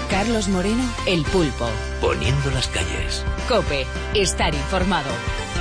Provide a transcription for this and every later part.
Carlos Moreno, El Pulpo. Poniendo las calles. COPE, estar informado.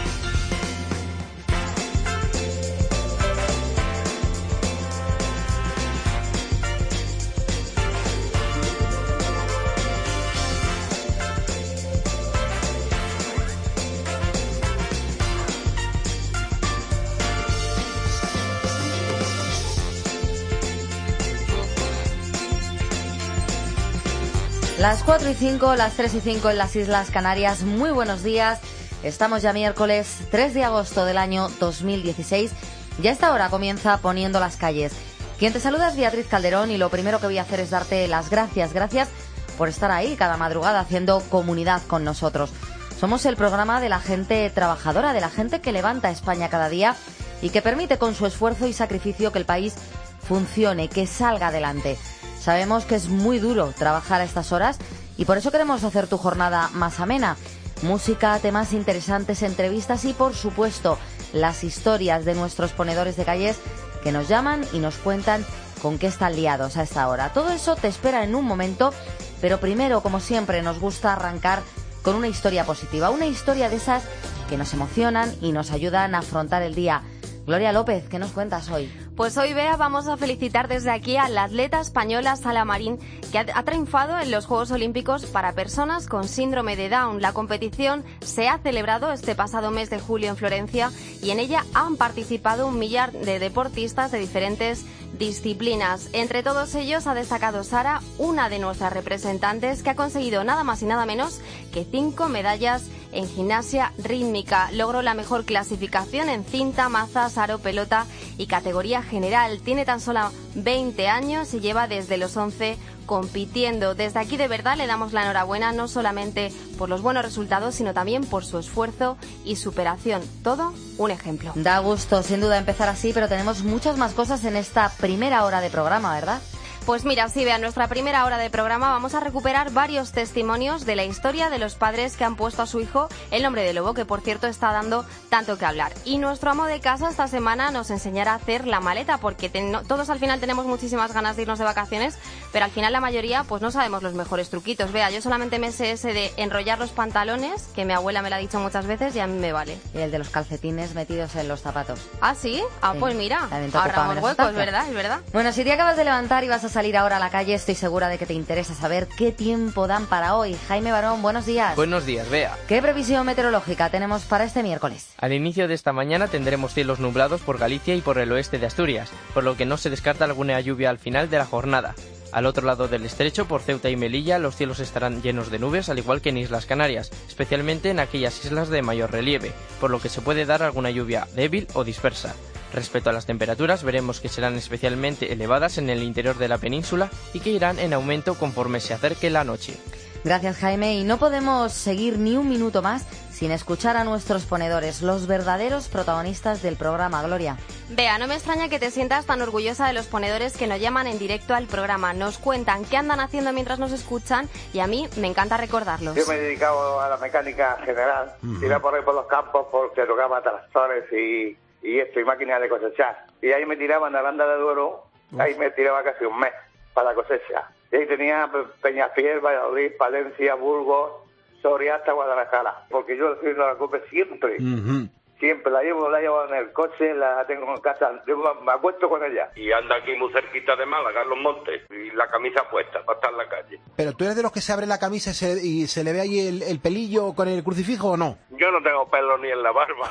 Las 4 y 5, las 3 y 5 en las Islas Canarias. Muy buenos días. Estamos ya miércoles 3 de agosto del año 2016. Y a esta hora comienza Poniendo las calles. Quien te saluda es Beatriz Calderón y lo primero que voy a hacer es darte las gracias. Gracias por estar ahí cada madrugada haciendo comunidad con nosotros. Somos el programa de la gente trabajadora, de la gente que levanta España cada día y que permite con su esfuerzo y sacrificio que el país funcione, que salga adelante. Sabemos que es muy duro trabajar a estas horas y por eso queremos hacer tu jornada más amena. Música, temas interesantes, entrevistas y, por supuesto, las historias de nuestros ponedores de calles que nos llaman y nos cuentan con qué están liados a esta hora. Todo eso te espera en un momento, pero primero, como siempre, nos gusta arrancar con una historia positiva. Una historia de esas que nos emocionan y nos ayudan a afrontar el día. Gloria López, ¿qué nos cuentas hoy? Pues hoy, Bea, vamos a felicitar desde aquí a la atleta española Sala Marín, que ha triunfado en los Juegos Olímpicos para personas con síndrome de Down. La competición se ha celebrado este pasado mes de julio en Florencia y en ella han participado 1 millar de deportistas de diferentes disciplinas. Entre todos ellos ha destacado Sara, una de nuestras representantes, que ha conseguido nada más y nada menos que 5 medallas en gimnasia rítmica. Logró la mejor clasificación en cinta, mazas, aro, pelota y categoría general. Tiene tan solo 20 años y lleva desde los 11 compitiendo. Desde aquí de verdad le damos la enhorabuena, no solamente por los buenos resultados, sino también por su esfuerzo y superación. Todo un ejemplo. Da gusto, sin duda, empezar así, pero tenemos muchas más cosas en esta primera hora de programa, ¿verdad? Pues mira, sí, Bea, en nuestra primera hora de programa vamos a recuperar varios testimonios de la historia de los padres que han puesto a su hijo el nombre de Lobo, que por cierto está dando tanto que hablar. Y nuestro amo de casa esta semana nos enseñará a hacer la maleta, porque todos al final tenemos muchísimas ganas de irnos de vacaciones, pero al final la mayoría pues no sabemos los mejores truquitos. Vea, yo solamente me sé ese de enrollar los pantalones, que mi abuela me lo ha dicho muchas veces y a mí me vale. Y el de los calcetines metidos en los zapatos. ¿Ah, sí? Ah, sí. Pues mira, ahorramos huecos, ¿verdad? Es verdad. Bueno, si te acabas de levantar y vas a salir ahora a la calle, estoy segura de que te interesa saber qué tiempo dan para hoy. Jaime Barón, buenos días. Buenos días, Bea. ¿Qué previsión meteorológica tenemos para este miércoles? Al inicio de esta mañana tendremos cielos nublados por Galicia y por el oeste de Asturias, por lo que no se descarta alguna lluvia al final de la jornada. Al otro lado del estrecho, por Ceuta y Melilla, los cielos estarán llenos de nubes, al igual que en Islas Canarias, especialmente en aquellas islas de mayor relieve, por lo que se puede dar alguna lluvia débil o dispersa. Respecto a las temperaturas, veremos que serán especialmente elevadas en el interior de la península y que irán en aumento conforme se acerque la noche. Gracias, Jaime. Y no podemos seguir ni un minuto más sin escuchar a nuestros ponedores, los verdaderos protagonistas del programa. Gloria. Bea, no me extraña que te sientas tan orgullosa de los ponedores que nos llaman en directo al programa. Nos cuentan qué andan haciendo mientras nos escuchan y a mí me encanta recordarlos. Yo me he dedicado a la mecánica general, iba por ahí por los campos porque tocaba tractores y máquinas de cosechar. Y ahí me tiraban a Aranda de Duero, ahí me tiraba casi un mes para la cosecha. Y ahí tenía Peñafiel, Valladolid, Palencia, Burgos, Soria hasta Guadalajara. Porque yo estoy en la COPE siempre. Siempre la llevo en el coche, la tengo en casa, yo me acuesto con ella. Y anda aquí muy cerquita de Málaga, en Los Montes, y la camisa puesta para estar en la calle. ¿Pero tú eres de los que se abre la camisa y se le ve ahí el pelillo con el crucifijo o no? Yo no tengo pelo ni en la barba.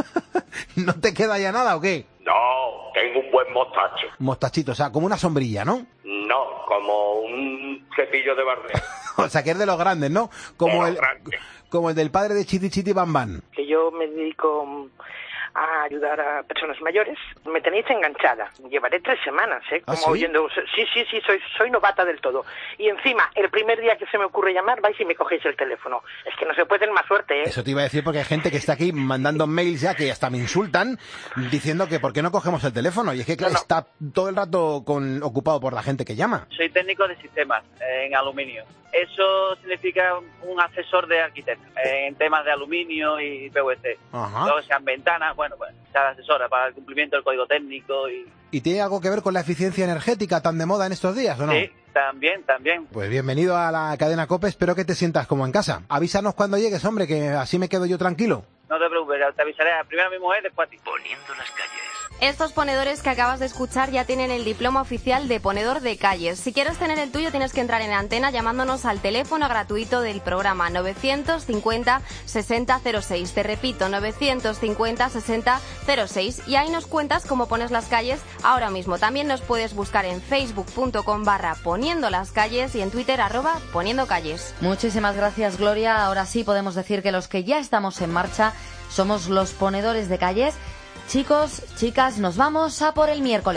¿No te queda ya nada o qué? No, tengo un buen mostacho. Mostachito, o sea, como una sombrilla, ¿no? No, como un cepillo de barbero. O sea, que es de los grandes, ¿no? Como el del padre de Chiti Chiti Bam Bam. Que yo me dedico a ayudar a personas mayores. Me tenéis enganchada. Llevaré 3 semanas, como ¿sí? oyendo. Sí, soy novata del todo. Y encima, el primer día que se me ocurre llamar, vais y me cogéis el teléfono. Es que no se puede tener más suerte, ¿eh? Eso te iba a decir porque hay gente que está aquí mandando mails ya que hasta me insultan diciendo que por qué no cogemos el teléfono. Y es que claro, está todo el rato ocupado por la gente que llama. Soy técnico de sistemas en aluminio. Eso significa un asesor de arquitecto en temas de aluminio y PVC. Ajá. Luego sean ventanas, bueno, pues se asesora para el cumplimiento del código técnico y... ¿Y tiene algo que ver con la eficiencia energética tan de moda en estos días, o no? Sí, también. Pues bienvenido a la cadena COPE, espero que te sientas como en casa. Avísanos cuando llegues, hombre, que así me quedo yo tranquilo. No te preocupes, te avisaré primero a mi mujer, después a ti. Poniendo las calles. Estos ponedores que acabas de escuchar ya tienen el diploma oficial de ponedor de calles. Si quieres tener el tuyo tienes que entrar en antena llamándonos al teléfono gratuito del programa 950 60 06. Te repito, 950 60 06. Y ahí nos cuentas cómo pones las calles ahora mismo. También nos puedes buscar en facebook.com/poniendo las calles y en Twitter @poniendo calles. Muchísimas gracias, Gloria. Ahora sí podemos decir que los que ya estamos en marcha somos los ponedores de calles. Chicos, chicas, nos vamos a por el miércoles.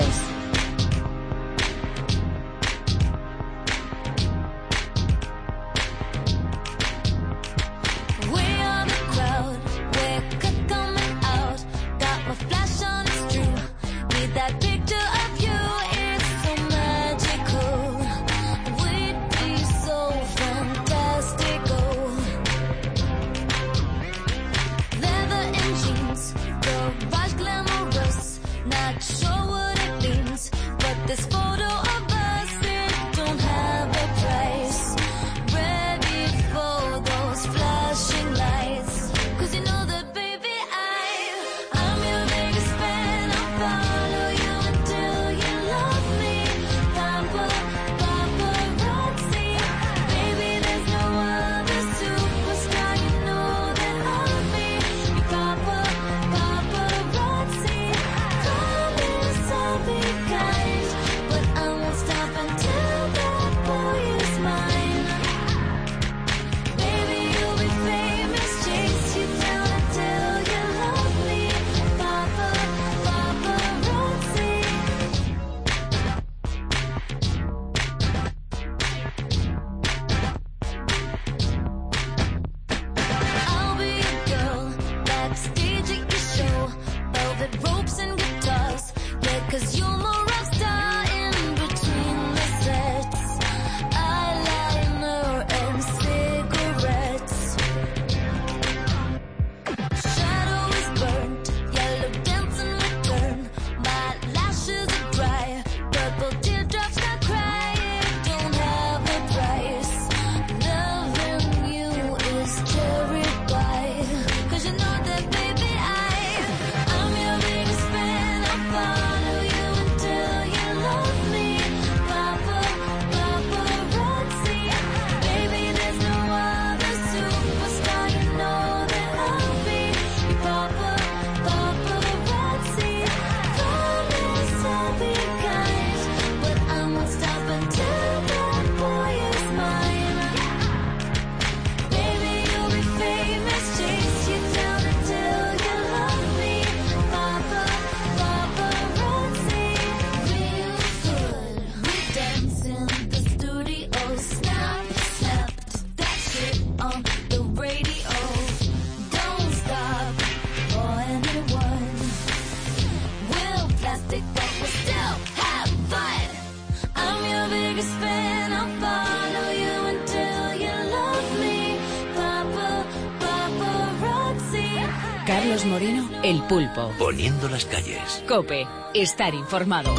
Carlos Moreno, El Pulpo. Poniendo las calles. COPE, estar informado.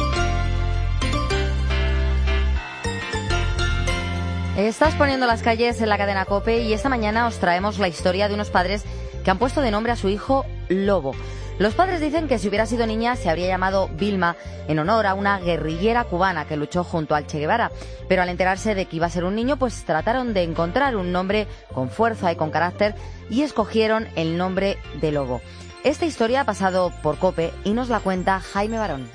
Estás poniendo las calles en la cadena COPE y esta mañana os traemos la historia de unos padres que han puesto de nombre a su hijo Lobo. Los padres dicen que si hubiera sido niña se habría llamado Vilma en honor a una guerrillera cubana que luchó junto al Che Guevara. Pero al enterarse de que iba a ser un niño, pues trataron de encontrar un nombre con fuerza y con carácter y escogieron el nombre de Lobo. Esta historia ha pasado por COPE y nos la cuenta Jaime Barón.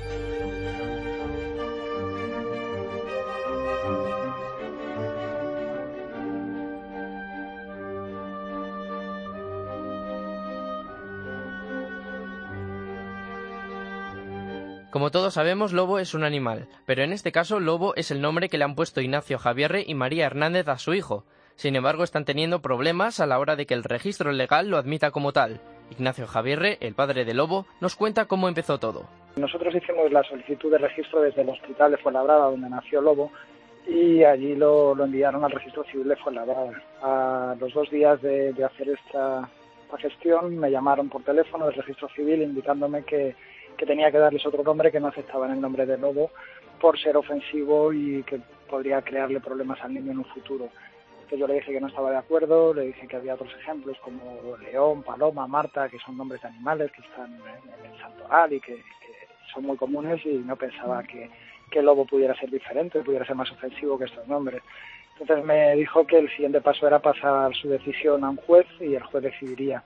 Como todos sabemos, Lobo es un animal, pero en este caso Lobo es el nombre que le han puesto Ignacio Javierre y María Hernández a su hijo. Sin embargo, están teniendo problemas a la hora de que el registro legal lo admita como tal. Ignacio Javierre, el padre de Lobo, nos cuenta cómo empezó todo. Nosotros hicimos la solicitud de registro desde el hospital de Fuenlabrada, donde nació Lobo, y allí lo enviaron al registro civil de Fuenlabrada. A los 2 días de hacer esta gestión, me llamaron por teléfono del registro civil indicándome que tenía que darles otro nombre, que no aceptaban el nombre de Lobo por ser ofensivo y que podría crearle problemas al niño en un futuro. Entonces yo le dije que no estaba de acuerdo, le dije que había otros ejemplos como León, Paloma, Marta, que son nombres de animales que están en el santoral y que son muy comunes, y no pensaba que Lobo pudiera ser diferente, pudiera ser más ofensivo que estos nombres. Entonces me dijo que el siguiente paso era pasar su decisión a un juez y el juez decidiría.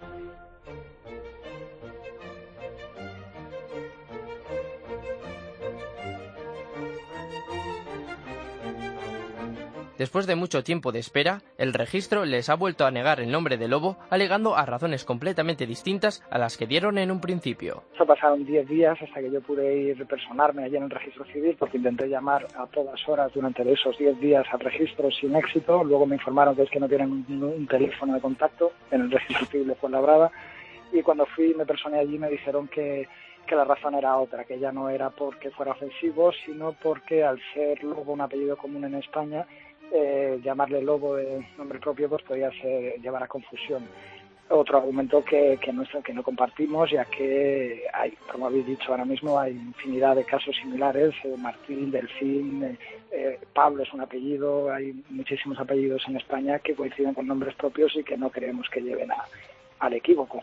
Después de mucho tiempo de espera, el registro les ha vuelto a negar el nombre de Lobo, alegando a razones completamente distintas a las que dieron en un principio. Eso pasaron 10 días hasta que yo pude ir personarme allí en el registro civil, porque intenté llamar a todas horas durante esos 10 días al registro sin éxito. Luego me informaron que es que no tienen un teléfono de contacto en el registro civil de Fuenlabrada, y cuando fui me personé allí me dijeron que la razón era otra, que ya no era porque fuera ofensivo, sino porque al ser Lobo un apellido común en España, llamarle Lobo de nombre propio pues podía llevar a confusión. Otro argumento que no compartimos, ya que hay, como habéis dicho ahora mismo, hay infinidad de casos similares. Martín, Delfín, Pablo es un apellido, hay muchísimos apellidos en España que coinciden con nombres propios y que no creemos que lleven al equívoco.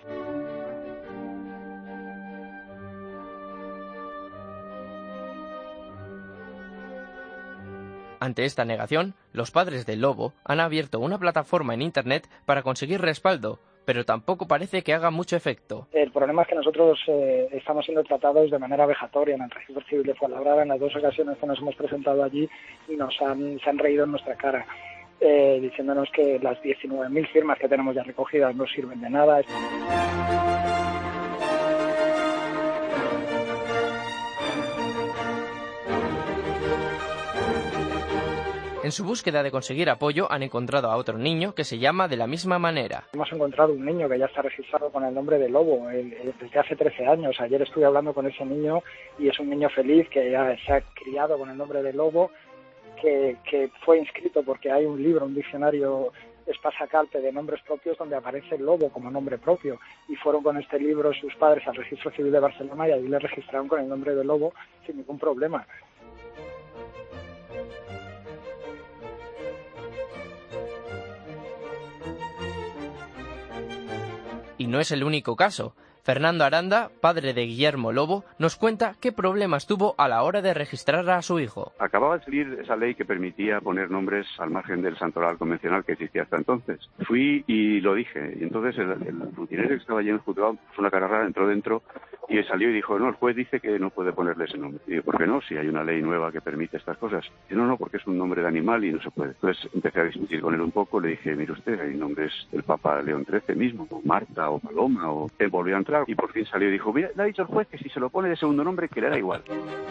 Ante esta negación, los padres del Lobo han abierto una plataforma en Internet para conseguir respaldo, pero tampoco parece que haga mucho efecto. El problema es que nosotros estamos siendo tratados de manera vejatoria en el registro civil de Fuenlabrada. En las 2 ocasiones que nos hemos presentado allí se han reído en nuestra cara, diciéndonos que las 19.000 firmas que tenemos ya recogidas no sirven de nada. En su búsqueda de conseguir apoyo han encontrado a otro niño que se llama de la misma manera. Hemos encontrado un niño que ya está registrado con el nombre de Lobo desde hace 13 años. Ayer estuve hablando con ese niño y es un niño feliz que ya se ha criado con el nombre de Lobo, que fue inscrito porque hay un libro, un diccionario Espasa-Calpe de nombres propios donde aparece Lobo como nombre propio, y fueron con este libro sus padres al registro civil de Barcelona y allí le registraron con el nombre de Lobo sin ningún problema. Y no es el único caso. Fernando Aranda, padre de Guillermo Lobo, nos cuenta qué problemas tuvo a la hora de registrar a su hijo. Acababa de salir esa ley que permitía poner nombres al margen del santoral convencional que existía hasta entonces. Fui y lo dije, y entonces el funcionario que estaba allí en el juzgado puso una cara rara, entró dentro y salió y dijo, no, el juez dice que no puede ponerle ese nombre. Y digo, ¿por qué no? Si hay una ley nueva que permite estas cosas. Y no, porque es un nombre de animal y no se puede. Entonces empecé a discutir con él un poco, le dije, mire usted, hay nombres del Papa León XIII mismo, o Marta, o Paloma, o... Él volvió a entrar y por fin salió y dijo, mira, le ha dicho el juez que si se lo pone de segundo nombre que le da igual.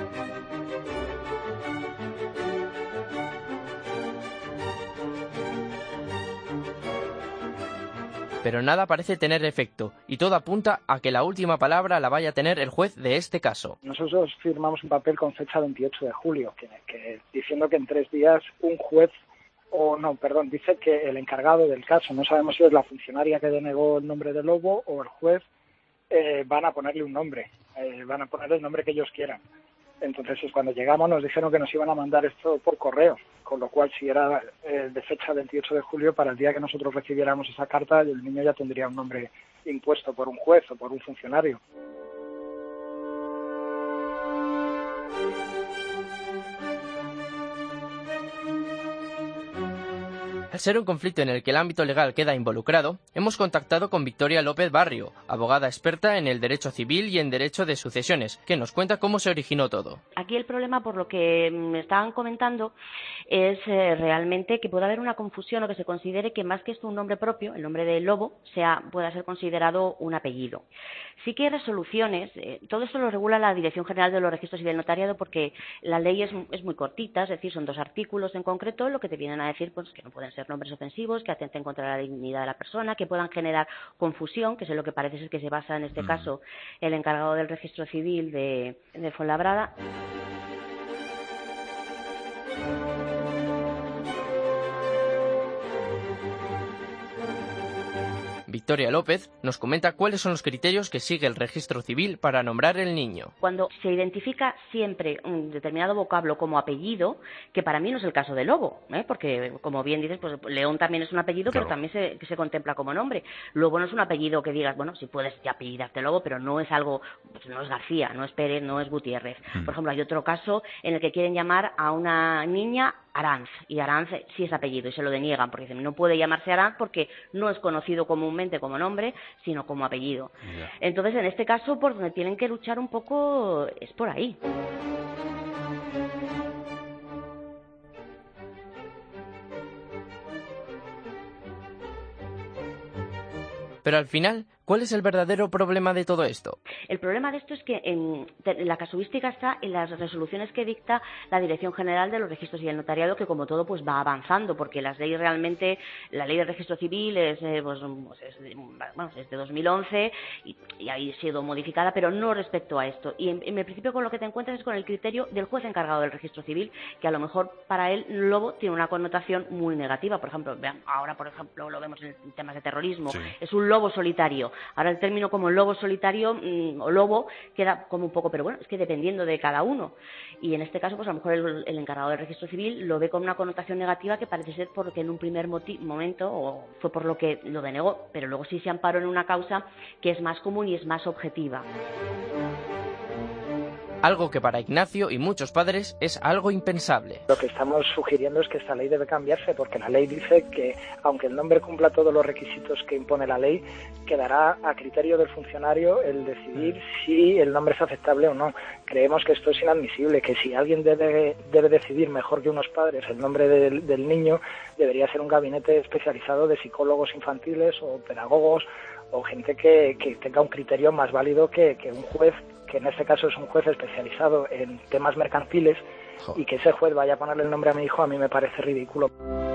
Pero nada parece tener efecto, y todo apunta a que la última palabra la vaya a tener el juez de este caso. Nosotros firmamos un papel con fecha 28 de julio, que diciendo que en 3 días un juez, dice que el encargado del caso, no sabemos si es la funcionaria que denegó el nombre de Lobo o el juez, van a ponerle un nombre, van a poner el nombre que ellos quieran. Entonces cuando llegamos nos dijeron que nos iban a mandar esto por correo, con lo cual si era de fecha 28 de julio, para el día que nosotros recibiéramos esa carta, el niño ya tendría un nombre impuesto por un juez o por un funcionario. Al ser un conflicto en el que el ámbito legal queda involucrado, hemos contactado con Victoria López Barrio, abogada experta en el derecho civil y en derecho de sucesiones, que nos cuenta cómo se originó todo. Aquí el problema, por lo que me estaban comentando, es realmente que pueda haber una confusión o que se considere que más que esto un nombre propio, el nombre de Lobo, pueda ser considerado un apellido. Sí que hay resoluciones, todo esto lo regula la Dirección General de los Registros y del Notariado porque la ley es muy cortita, es decir, son 2 artículos en concreto, lo que te vienen a decir pues que no pueden ser nombres ofensivos, que atenten contra la dignidad de la persona, que puedan generar confusión, que es en lo que parece ser que se basa en este caso el encargado del registro civil de Fuenlabrada. Victoria López, nos comenta cuáles son los criterios que sigue el registro civil para nombrar el niño. Cuando se identifica siempre un determinado vocablo como apellido, que para mí no es el caso de Lobo, porque como bien dices, pues León también es un apellido, claro, pero también se contempla como nombre. Lobo no es un apellido que digas, bueno, si puedes apellidarte Lobo, pero no es algo, pues no es García, no es Pérez, no es Gutiérrez. Por ejemplo, hay otro caso en el que quieren llamar a una niña Aranz, y Aranz sí es apellido y se lo deniegan porque dicen no puede llamarse Aranz porque no es conocido comúnmente como nombre, sino como apellido. Yeah. Entonces, en este caso, por donde tienen que luchar un poco es por ahí. Pero al final, ¿cuál es el verdadero problema de todo esto? El problema de esto es que la casuística está en las resoluciones que dicta la Dirección General de los Registros y el Notariado, que como todo pues va avanzando, porque las leyes realmente, la ley del registro civil es de 2011 y ha sido modificada, pero no respecto a esto. Y en principio con lo que te encuentras es con el criterio del juez encargado del registro civil, que a lo mejor para él Lobo tiene una connotación muy negativa. Por ejemplo, ahora por ejemplo lo vemos en temas de terrorismo, sí. Es un lobo solitario. Ahora el término como lobo solitario o lobo queda como un poco, pero bueno, es que dependiendo de cada uno. Y en este caso, pues a lo mejor el encargado del registro civil lo ve con una connotación negativa que parece ser porque en un primer momento o fue por lo que lo denegó, pero luego sí se amparó en una causa que es más común y es más objetiva. Algo que para Ignacio y muchos padres es algo impensable. Lo que estamos sugiriendo es que esta ley debe cambiarse, porque la ley dice que, aunque el nombre cumpla todos los requisitos que impone la ley, quedará a criterio del funcionario el decidir si el nombre es aceptable o no. Creemos que esto es inadmisible, que si alguien debe decidir mejor que unos padres el nombre del niño, debería ser un gabinete especializado de psicólogos infantiles o pedagogos o gente que tenga un criterio más válido que un juez, que en este caso es un juez especializado en temas mercantiles, y que ese juez vaya a ponerle el nombre a mi hijo, a mí me parece ridículo.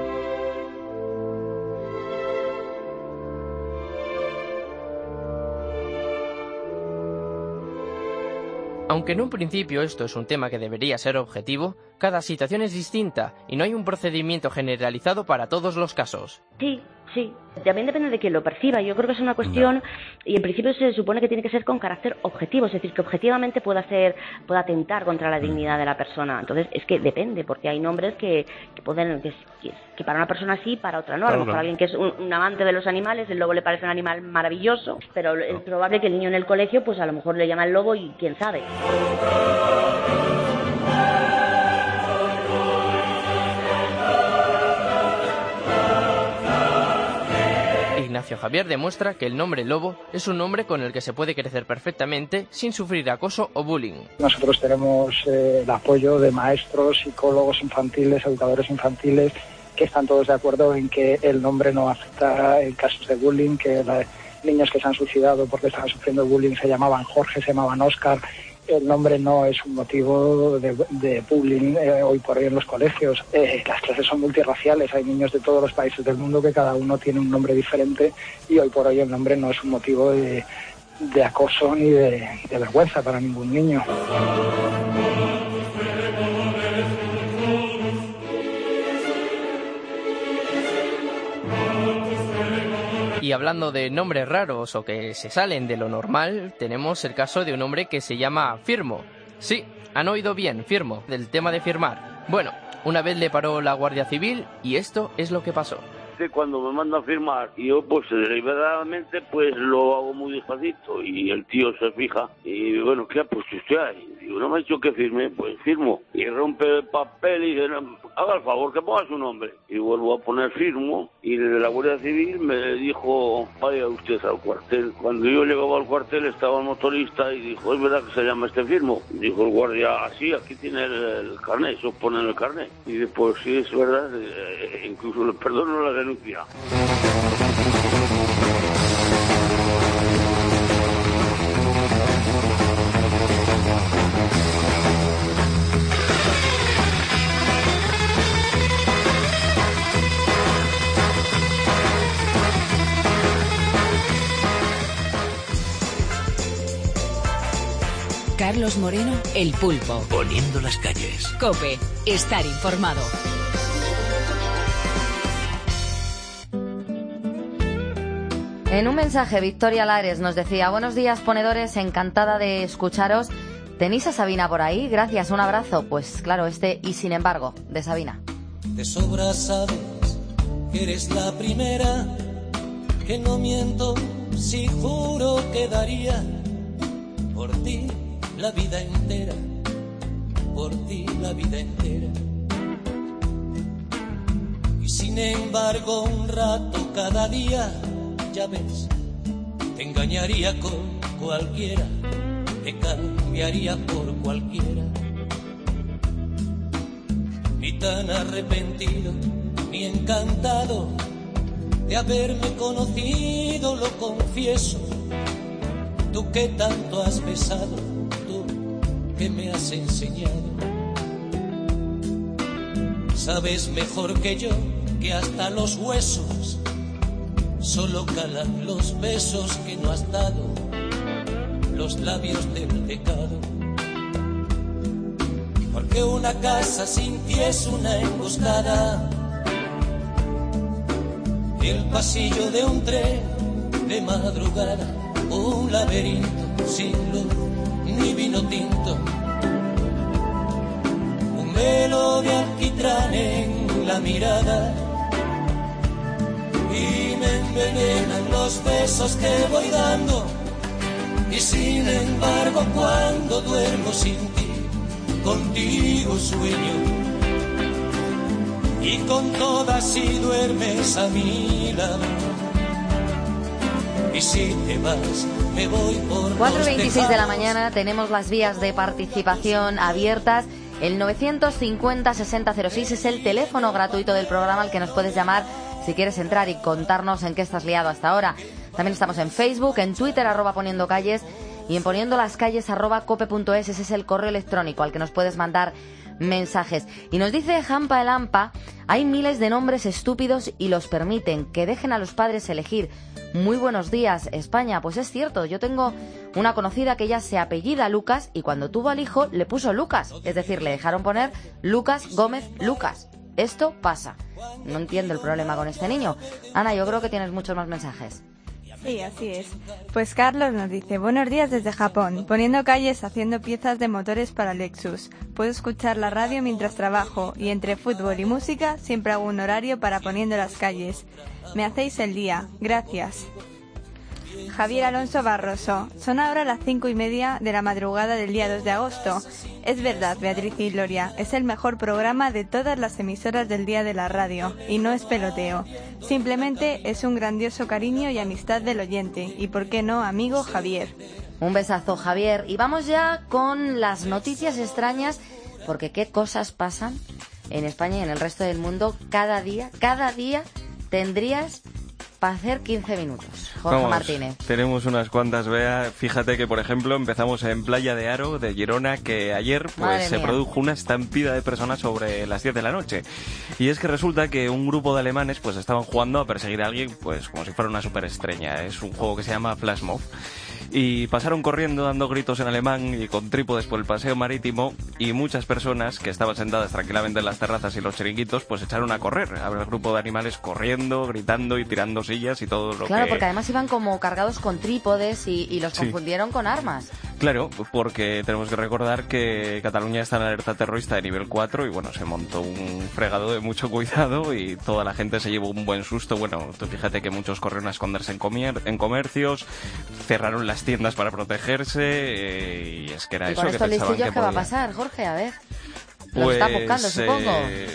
Aunque en un principio esto es un tema que debería ser objetivo, cada situación es distinta y no hay un procedimiento generalizado para todos los casos. Sí, también depende de quien lo perciba. Yo creo que es una cuestión, y en principio se supone que tiene que ser con carácter objetivo, es decir, que objetivamente pueda atentar contra la dignidad de la persona. Entonces es que depende, porque hay nombres que para una persona sí, para otra no. A lo mejor alguien que es un amante de los animales, el lobo le parece un animal maravilloso, pero es probable que el niño en el colegio pues a lo mejor le llama el lobo y quién sabe. Ignacio Javier demuestra que el nombre Lobo es un nombre con el que se puede crecer perfectamente sin sufrir acoso o bullying. Nosotros tenemos el apoyo de maestros, psicólogos infantiles, educadores infantiles, que están todos de acuerdo en que el nombre no afecta en casos de bullying, que niños que se han suicidado porque estaban sufriendo bullying se llamaban Jorge, se llamaban Óscar. El nombre no es un motivo de bullying hoy por hoy en los colegios. Las clases son multirraciales, hay niños de todos los países del mundo que cada uno tiene un nombre diferente, y hoy por hoy el nombre no es un motivo de acoso ni de vergüenza para ningún niño. Y hablando de nombres raros o que se salen de lo normal, tenemos el caso de un hombre que se llama Firmo. Sí, han oído bien, Firmo, del tema de firmar. Bueno, una vez le paró la Guardia Civil y esto es lo que pasó. Cuando me manda a firmar, y yo pues deliberadamente pues lo hago muy despacito y el tío se fija y bueno, ¿qué ha puesto usted ahí? Digo, no me ha dicho que firme, pues firmo. Y rompe el papel y dice, no, haga el favor que ponga su nombre. Y vuelvo a poner firmo, y desde la Guardia Civil me dijo, vaya usted al cuartel. Cuando yo llegaba al cuartel estaba el motorista y dijo, ¿es verdad que se llama este firmo? Dijo el guardia, sí, aquí tiene el carnet, eso pone en el carnet. Y dice, pues sí, es verdad, incluso le perdono la denuncia. Carlos Moreno, El Pulpo. Poniendo las calles. COPE, estar informado. En un mensaje, Victoria Lares nos decía: buenos días, ponedores, encantada de escucharos. ¿Tenéis a Sabina por ahí? Gracias, un abrazo. Pues claro, y sin embargo, de Sabina. De sobra sabes que eres la primera, que no miento si juro que daría por ti la vida entera, por ti la vida entera. Y sin embargo un rato cada día, ya ves, te engañaría con cualquiera, te cambiaría por cualquiera. Ni tan arrepentido, ni encantado de haberme conocido, lo confieso. Tú que tanto has besado, tú que me has enseñado. Sabes mejor que yo que hasta los huesos solo calan los besos que no has dado, los labios del pecado. Porque una casa sin ti es una emboscada, el pasillo de un tren de madrugada, un laberinto sin luz ni vino tinto, un velo de alquitrán en la mirada, y me envenenan los besos que voy dando. Y sin embargo cuando duermo sin ti, contigo sueño, y con todas si duermes a mi lado. Y si te vas, me voy por 4:26 de la mañana, tenemos las vías de participación abiertas. El 950-6006 es el teléfono gratuito del programa al que nos puedes llamar si quieres entrar y contarnos en qué estás liado hasta ahora. También estamos en Facebook, en Twitter, @poniendocalles, y en poniendolascalles@cope.es. Ese es el correo electrónico al que nos puedes mandar mensajes. Y nos dice Jampa el Ampa: hay miles de nombres estúpidos y los permiten, que dejen a los padres elegir. Muy buenos días, España. Pues es cierto, yo tengo una conocida que ella se apellida Lucas y cuando tuvo al hijo le puso Lucas, es decir, le dejaron poner Lucas Gómez Lucas. Esto pasa. No entiendo el problema con este niño. Ana, yo creo que tienes muchos más mensajes. Sí, así es. Pues Carlos nos dice: buenos días desde Japón, poniendo calles haciendo piezas de motores para Lexus. Puedo escuchar la radio mientras trabajo y entre fútbol y música siempre hago un horario para Poniendo las Calles. Me hacéis el día. Gracias. Javier Alonso Barroso: son ahora las 5:30 de la madrugada del día 2 de agosto. Es verdad, Beatriz y Gloria, es el mejor programa de todas las emisoras del día de la radio, y no es peloteo. Simplemente es un grandioso cariño y amistad del oyente, y por qué no, amigo Javier. Un besazo, Javier. Y vamos ya con las noticias extrañas, porque qué cosas pasan en España y en el resto del mundo cada día tendrías para hacer 15 minutos. Jorge Martínez. Tenemos unas cuantas, Bea. Fíjate que, por ejemplo, empezamos en Playa de Aro, de Girona, que ayer se produjo una estampida de personas sobre las 10 de la noche. Y es que resulta que un grupo de alemanes pues estaban jugando a perseguir a alguien pues como si fuera una superestrella. Es un juego que se llama Flash Mob. Y pasaron corriendo dando gritos en alemán y con trípodes por el paseo marítimo, y muchas personas que estaban sentadas tranquilamente en las terrazas y los chiringuitos pues echaron a correr a ver el grupo de animales corriendo, gritando y tirando sillas y todo lo que... Claro, porque además iban como cargados con trípodes y los confundieron con armas. Claro, porque tenemos que recordar que Cataluña está en alerta terrorista de nivel 4 y bueno, se montó un fregado de mucho cuidado y toda la gente se llevó un buen susto. Bueno, tú fíjate que muchos corrieron a esconderse en comercios, cerraron las tiendas para protegerse, y es que era eso que pensaban que podía. ¿Y con estos listillos qué va a pasar, Jorge? A ver. Lo están buscando, supongo.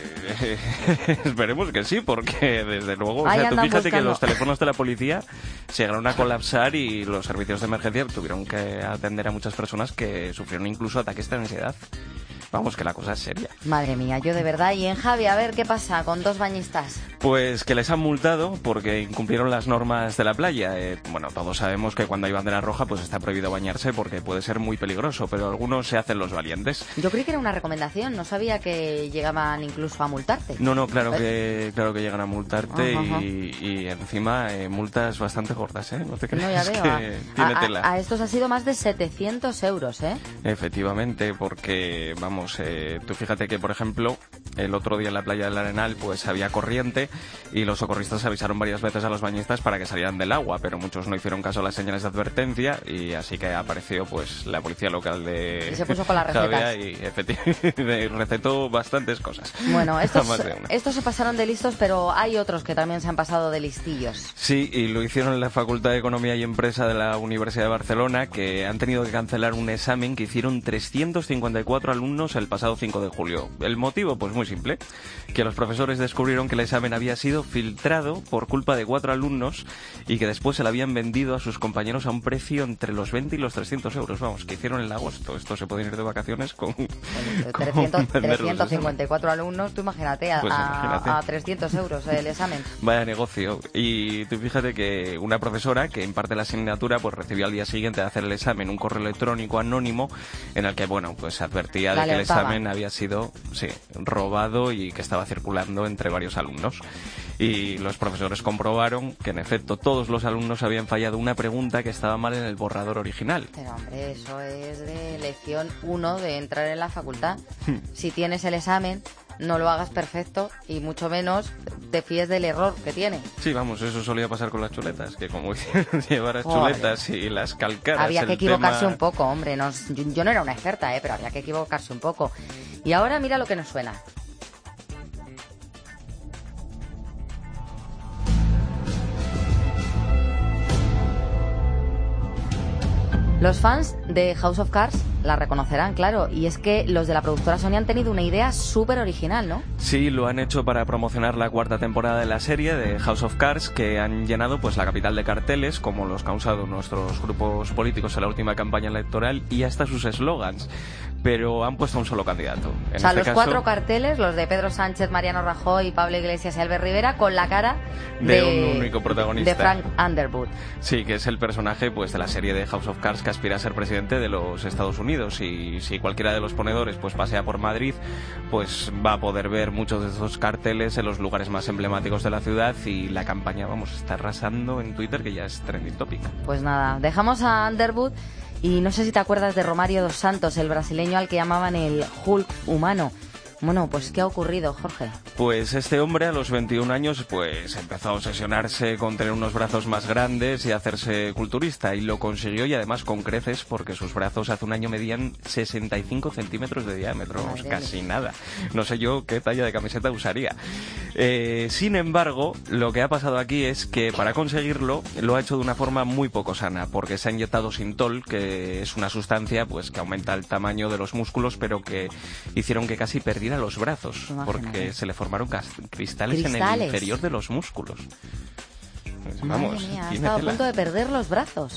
Esperemos que sí, porque desde luego, o sea, tú fíjate que los teléfonos de la policía se llegaron a colapsar y los servicios de emergencia tuvieron que atender a muchas personas que sufrieron incluso ataques de ansiedad. Vamos, que la cosa es seria. Madre mía, yo de verdad. Y en Javi, a ver qué pasa con dos bañistas. Pues que les han multado porque incumplieron las normas de la playa. Bueno, todos sabemos que cuando hay bandera roja pues está prohibido bañarse porque puede ser muy peligroso, pero algunos se hacen los valientes. Yo creí que era una recomendación, no sabía que llegaban incluso a multarte. No, claro que llegan a multarte. Y encima multas bastante gordas, ¿eh? No te creas, no, ya veo. Que tiene tela. A estos ha sido más de 700 euros, ¿eh? Efectivamente, porque vamos, tú fíjate que, por ejemplo, el otro día en la playa del Arenal pues había corriente y los socorristas avisaron varias veces a los bañistas para que salieran del agua, pero muchos no hicieron caso a las señales de advertencia y así que apareció pues la policía local de y se puso con las recetas. Javea y efectivamente recetó bastantes cosas. Bueno, estos se pasaron de listos, pero hay otros que también se han pasado de listillos. Sí, y lo hicieron en la Facultad de Economía y Empresa de la Universidad de Barcelona, que han tenido que cancelar un examen que hicieron 354 alumnos el pasado 5 de julio. El motivo, pues muy simple, que los profesores descubrieron que el examen había sido filtrado por culpa de 4 alumnos y que después se lo habían vendido a sus compañeros a un precio entre los 20 y los 300 euros. Vamos, que hicieron en agosto. Esto se pueden ir de vacaciones con... 354 alumnos, tú imagínate, a 300 euros el examen. Vaya negocio. Y tú fíjate que una profesora que imparte la asignatura pues recibió al día siguiente de hacer el examen un correo electrónico anónimo en el que, bueno, pues advertía de que el examen había sido, robado y que estaba circulando entre varios alumnos. Y los profesores comprobaron que, en efecto, todos los alumnos habían fallado una pregunta que estaba mal en el borrador original. Pero, hombre, eso es de lección 1 de entrar en la facultad. Si tienes el examen, no lo hagas perfecto y mucho menos te fíes del error que tiene. Sí, vamos, eso solía pasar con las chuletas, que como llevaras chuletas y las calcaras... Había que equivocarse un poco, hombre. Yo no era una experta, pero había que equivocarse un poco. Y ahora mira lo que nos suena. Los fans de House of Cards la reconocerán, claro, y es que los de la productora Sony han tenido una idea súper original, ¿no? Sí, lo han hecho para promocionar la 4ª temporada de la serie de House of Cards, que han llenado pues la capital de carteles, como los que han usado nuestros grupos políticos en la última campaña electoral, y hasta sus eslogans. Pero han puesto un solo candidato. O sea, los 4 carteles, los de Pedro Sánchez, Mariano Rajoy, Pablo Iglesias y Albert Rivera, con la cara de un único protagonista. De Frank Underwood. Sí, que es el personaje pues de la serie de House of Cards que aspira a ser presidente de los Estados Unidos. Y si cualquiera de los ponedores pues pasea por Madrid, pues va a poder ver muchos de esos carteles en los lugares más emblemáticos de la ciudad, y la campaña, vamos, está arrasando en Twitter, que ya es trending topic. Pues nada, dejamos a Underwood. Y no sé si te acuerdas de Romário dos Santos, el brasileño al que llamaban el Hulk humano. Bueno, pues ¿qué ha ocurrido, Jorge? Pues este hombre a los 21 años pues empezó a obsesionarse con tener unos brazos más grandes y hacerse culturista, y lo consiguió, y además con creces, porque sus brazos hace un año medían 65 centímetros de diámetro, casi nada. No sé yo qué talla de camiseta usaría. Sin embargo, lo que ha pasado aquí es que para conseguirlo lo ha hecho de una forma muy poco sana, porque se ha inyectado Sintol, que es una sustancia pues que aumenta el tamaño de los músculos, pero que hicieron que casi perdiera los brazos, porque se le formaron cristales en el inferior de los músculos. Pues, vamos, madre mía, ha estado a punto de perder los brazos.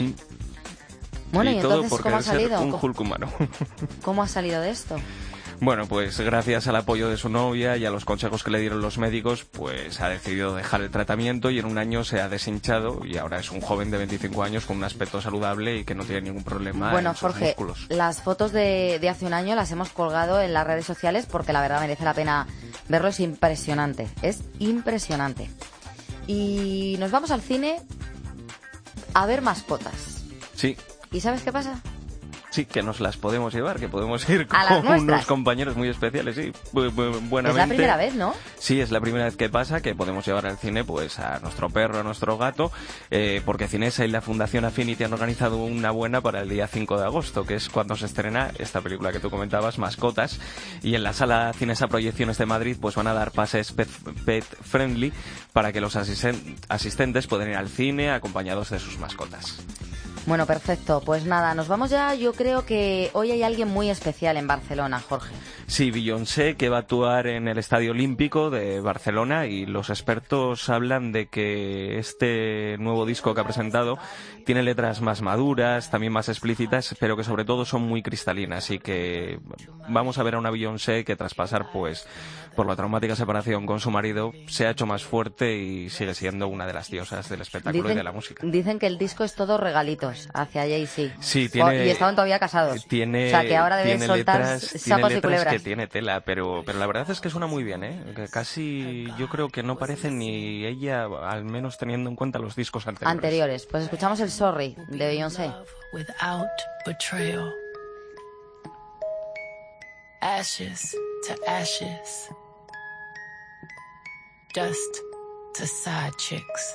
Bueno, y todo entonces, ¿cómo ha salido? Un Hulk humano. ¿Cómo ha salido de esto? Bueno, pues gracias al apoyo de su novia y a los consejos que le dieron los médicos, pues ha decidido dejar el tratamiento y en un año se ha deshinchado y ahora es un joven de 25 años con un aspecto saludable y que no tiene ningún problema en sus Jorge, músculos. Las fotos de hace un año las hemos colgado en las redes sociales porque la verdad merece la pena verlo, es impresionante, Y nos vamos al cine a ver mascotas. Sí. ¿Y sabes qué pasa? Sí, que nos las podemos llevar, que podemos ir con unos compañeros muy especiales, sí, buenamente. Es la primera vez, ¿no? Sí, es la primera vez que pasa, que podemos llevar al cine pues a nuestro perro, a nuestro gato, porque Cinesa y la Fundación Affinity han organizado una buena para el día 5 de agosto, que es cuando se estrena esta película que tú comentabas, Mascotas, y en la sala Cinesa Proyecciones de Madrid pues van a dar pases pet friendly para que los asistentes puedan ir al cine acompañados de sus mascotas. Bueno, perfecto. Pues nada, nos vamos ya. Yo creo que hoy hay alguien muy especial en Barcelona, Jorge. Sí, Beyoncé, que va a actuar en el Estadio Olímpico de Barcelona, y los expertos hablan de que este nuevo disco que ha presentado tiene letras más maduras, también más explícitas, pero que sobre todo son muy cristalinas, y que vamos a ver a una Beyoncé que tras pasar pues por la traumática separación con su marido se ha hecho más fuerte y sigue siendo una de las diosas del espectáculo y de la música. Dicen que el disco es todo regalitos hacia Jay-Z. Sí, y estaban todavía casados. O sea, que ahora deben soltar sapos y culebras. Que tiene tela, pero la verdad es que suena muy bien, ¿eh? Que casi yo creo que no parece ni ella, al menos teniendo en cuenta los discos anteriores. Pues escuchamos el Sorry de Beyoncé. Without betrayal. Ashes to ashes. dust to side chicks.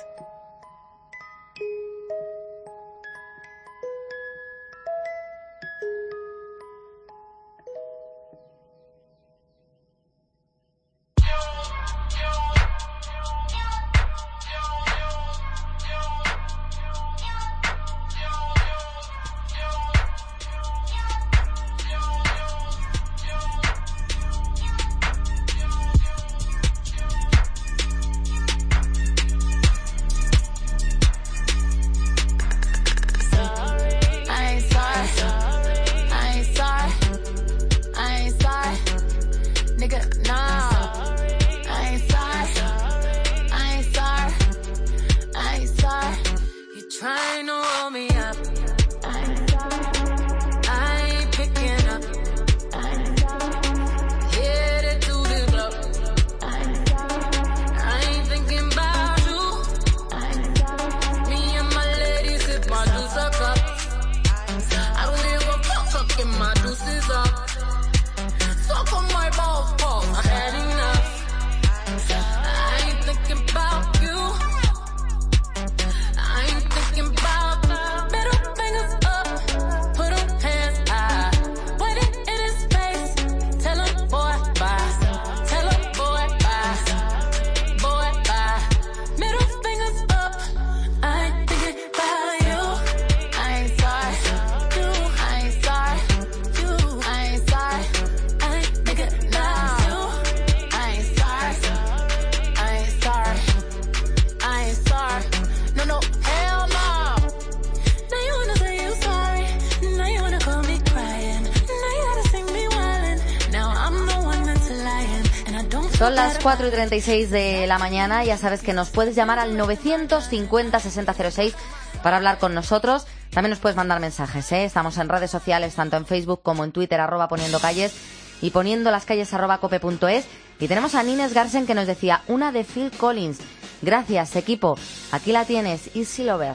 Son las 4:36 de la mañana. Ya sabes que nos puedes llamar al 950-6006 para hablar con nosotros. También nos puedes mandar mensajes, ¿eh? Estamos en redes sociales, tanto en Facebook como en Twitter, @poniendocalles y poniendolascalles @cope.es. Y tenemos a Nines Garsen que nos decía una de Phil Collins. Gracias, equipo. Aquí la tienes, Easy Lover.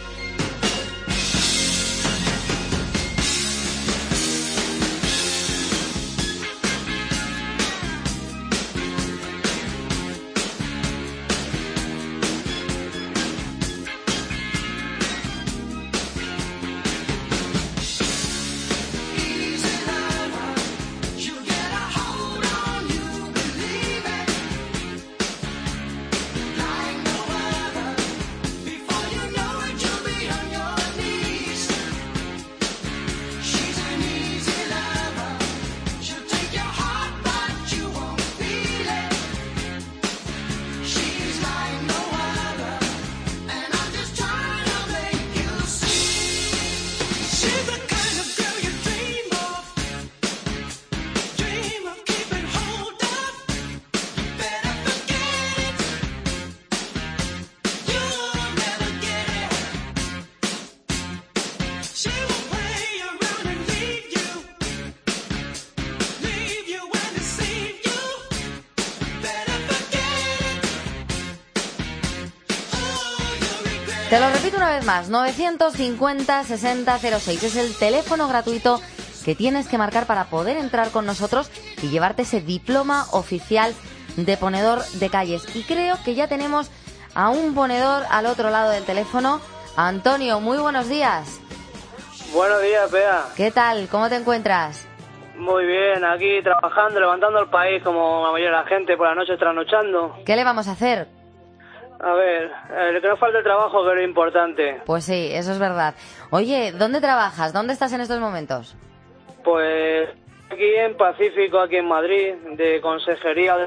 Te lo repito una vez más, 950-6006. Es el teléfono gratuito que tienes que marcar para poder entrar con nosotros y llevarte ese diploma oficial de ponedor de calles. Y creo que ya tenemos a un ponedor al otro lado del teléfono. Antonio, muy buenos días. Buenos días, Bea. ¿Qué tal? ¿Cómo te encuentras? Muy bien, aquí trabajando, levantando el país como la mayoría de la gente por la noche trasnochando. ¿Qué le vamos a hacer? A ver, que no falte el trabajo, que es lo importante. Pues sí, eso es verdad. Oye, ¿dónde trabajas? ¿Dónde estás en estos momentos? Pues aquí en Pacífico, aquí en Madrid, de conserjería.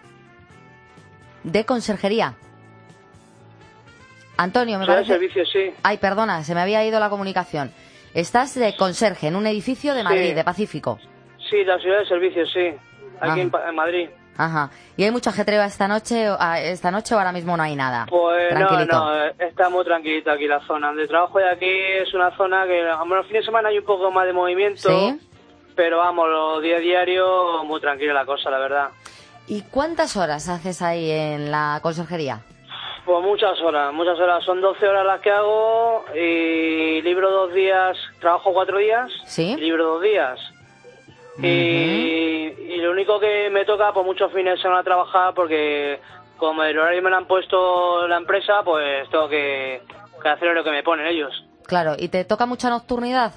¿De conserjería? Antonio, me Sí, parece... servicio, sí. Ay, perdona, se me había ido la comunicación. Estás de conserje en un edificio de Madrid, Sí. de Pacífico. Sí, la ciudad de servicio, sí. Aquí en Madrid. Ajá. ¿Y hay mucho ajetreo esta noche o ahora mismo no hay nada? Pues Tranquilito. no, está muy tranquilita aquí la zona. Donde trabajo de aquí es una zona que, a los fines de semana hay un poco más de movimiento. ¿Sí? Pero vamos, los días diarios, muy tranquila la cosa, la verdad. ¿Y cuántas horas haces ahí en la conserjería? Pues muchas horas. Son 12 horas las que hago y libro 2 días, trabajo 4 días. ¿Sí? Y libro 2 días. Y lo único que me toca, pues muchos fines de semana trabajar porque como el horario me lo han puesto la empresa, pues tengo que hacer lo que me ponen ellos. Claro, ¿y te toca mucha nocturnidad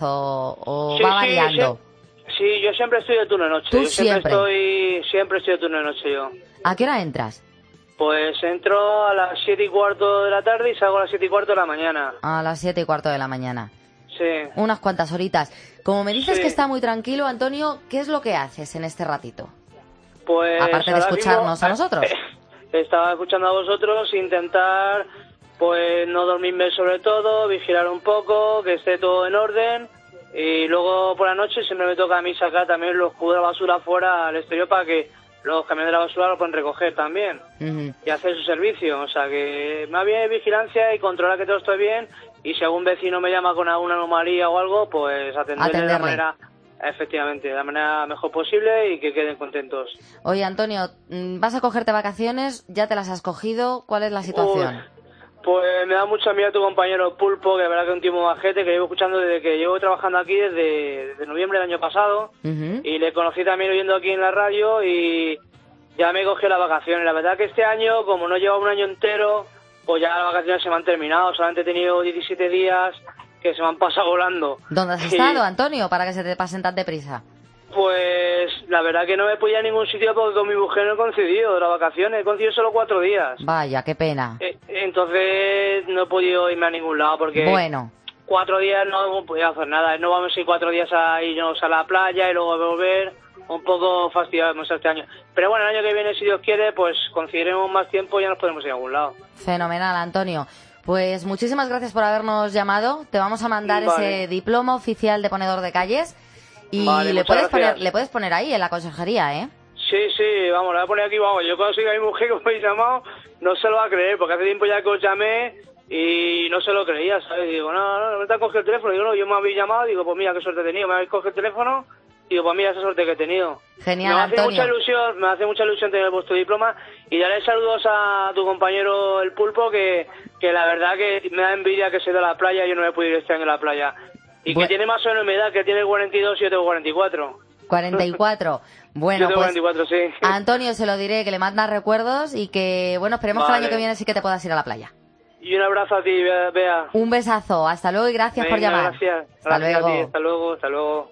o Sí, va variando? Sí, yo siempre estoy de turno de noche. ¿Tú Yo siempre? Siempre estoy de turno de noche yo. ¿A qué hora entras? Pues entro a las 7:15 de la tarde y salgo a las 7:15 de la mañana. A las 7:15 de la mañana. Sí. Unas cuantas horitas. Como me dices Sí. que está muy tranquilo, Antonio, ¿qué es lo que haces en este ratito? Pues Aparte de ahora escucharnos mismo, a nosotros. Estaba escuchando a vosotros, intentar pues no dormirme sobre todo, vigilar un poco, que esté todo en orden, y luego por la noche siempre me toca a mí sacar también los cubos de la basura fuera al exterior para que los camiones de la basura lo puedan recoger también y hacer su servicio. O sea que más bien vigilancia y controlar que todo esté bien, y si algún vecino me llama con alguna anomalía o algo, pues atenderle de la manera, efectivamente, de la manera mejor posible y que queden contentos. Oye, Antonio, ¿vas a cogerte vacaciones? ¿Ya te las has cogido? ¿Cuál es la situación? Pues me da mucha envidia tu compañero Pulpo, que la verdad que es un tipo majete, que llevo escuchando desde que llevo trabajando aquí desde noviembre del año pasado, y le conocí también oyendo aquí en la radio y ya me cogió las vacaciones. La verdad que este año, como no llevo un año entero, pues ya las vacaciones se me han terminado. Solamente he tenido 17 días que se me han pasado volando. ¿Dónde has Y, estado, Antonio, para que se te pasen tan deprisa? Pues la verdad que no me podía ir a ningún sitio porque con mi mujer no he coincidido las vacaciones. He coincidido solo 4 días. Vaya, qué pena. Entonces no he podido irme a ningún lado porque... Bueno. 4 días no podía hacer nada. No vamos a ir 4 días a irnos a la playa y luego volver. Un poco fastidiados este año. Pero bueno, el año que viene, si Dios quiere, pues consideremos más tiempo y ya nos podemos ir a algún lado. Fenomenal, Antonio. Pues muchísimas gracias por habernos llamado. Te vamos a mandar Vale. ese diploma oficial de ponedor de calles y Vale, le muchas gracias. puedes poner ahí en la conserjería, ¿eh? Sí, vamos, le voy a poner aquí, vamos. Yo cuando siga a mi mujer que me habéis llamado, no se lo va a creer, porque hace tiempo ya que os llamé y no se lo creía, ¿sabes? Digo, no te has cogido el teléfono. Digo, no, yo me habéis llamado, digo, pues mira, qué suerte he tenido. Me habéis cogido el teléfono, digo, pues mira, esa suerte que he tenido. Genial, me hace Antonio. me hace mucha ilusión tener vuestro diploma y daré saludos a tu compañero el Pulpo, que la verdad que me da envidia que se dé a la playa y yo no me puedo ir este año a la playa. Y que tiene más o menos mi edad, que tiene 42 y yo tengo 44. 44. Bueno, Yo tengo pues 44, sí. a Antonio se lo diré, que le manda recuerdos y que, bueno, esperemos que el Vale. año que viene sí que te puedas ir a la playa. Y un abrazo a ti, Bea. Un besazo, hasta luego y gracias por Venga, llamar. Gracias. Hasta Gracias luego. a ti, hasta luego.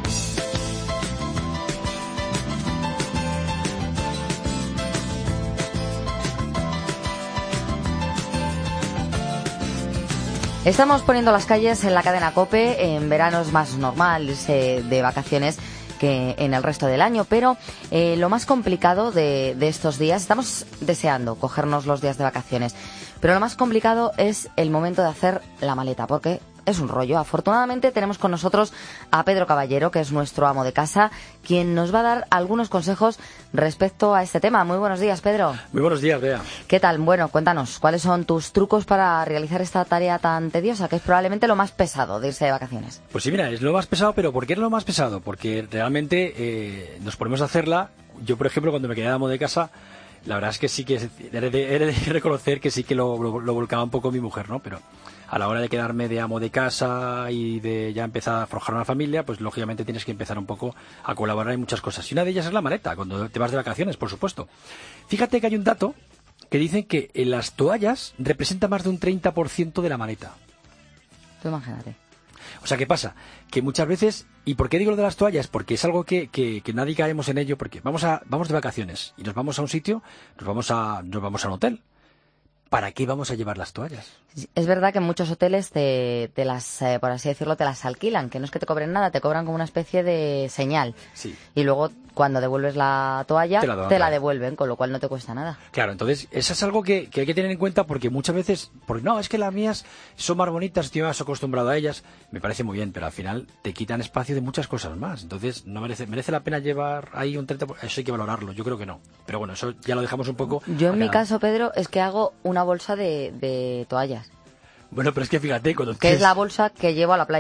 Estamos poniendo las calles en la cadena COPE. En verano es más normal irse de vacaciones que en el resto del año, pero lo más complicado de estos días, estamos deseando cogernos los días de vacaciones, pero lo más complicado es el momento de hacer la maleta, porque es un rollo. Afortunadamente tenemos con nosotros a Pedro Caballero, que es nuestro amo de casa, quien nos va a dar algunos consejos respecto a este tema. Muy buenos días, Pedro. Muy buenos días, Bea. ¿Qué tal? Bueno, cuéntanos, ¿cuáles son tus trucos para realizar esta tarea tan tediosa, que es probablemente lo más pesado de irse de vacaciones? Pues sí, mira, es lo más pesado, pero ¿por qué es lo más pesado? Porque realmente nos ponemos a hacerla. Yo, por ejemplo, cuando me quedé amo de casa, la verdad es que sí que he de reconocer que sí que lo volcaba un poco mi mujer, ¿no? Pero a la hora de quedarme de amo de casa y de ya empezar a forjar una familia, pues lógicamente tienes que empezar un poco a colaborar en muchas cosas. Y una de ellas es la maleta, cuando te vas de vacaciones, por supuesto. Fíjate que hay un dato que dicen que las toallas representan más de un 30% de la maleta. Tú imagínate. O sea, ¿qué pasa? Que muchas veces, ¿y por qué digo lo de las toallas? Porque es algo que nadie caemos en ello, porque vamos de vacaciones y nos vamos a un sitio, nos vamos a un hotel. ¿Para qué vamos a llevar las toallas? Es verdad que en muchos hoteles te las, por así decirlo, te las alquilan, que no es que te cobren nada, te cobran como una especie de señal. Sí. Y luego, cuando devuelves la toalla, te la devuelven, con lo cual no te cuesta nada. Claro, entonces, eso es algo que hay que tener en cuenta, porque muchas veces, porque no, es que las mías son más bonitas, estoy más acostumbrado a ellas, me parece muy bien, pero al final te quitan espacio de muchas cosas más. Entonces, no merece la pena llevar ahí un 30%, eso hay que valorarlo, yo creo que no. Pero bueno, eso ya lo dejamos un poco. Yo en mi caso, Pedro, es que hago una bolsa de toallas. Bueno, pero es que fíjate, cuando que es la bolsa que llevo a la playa.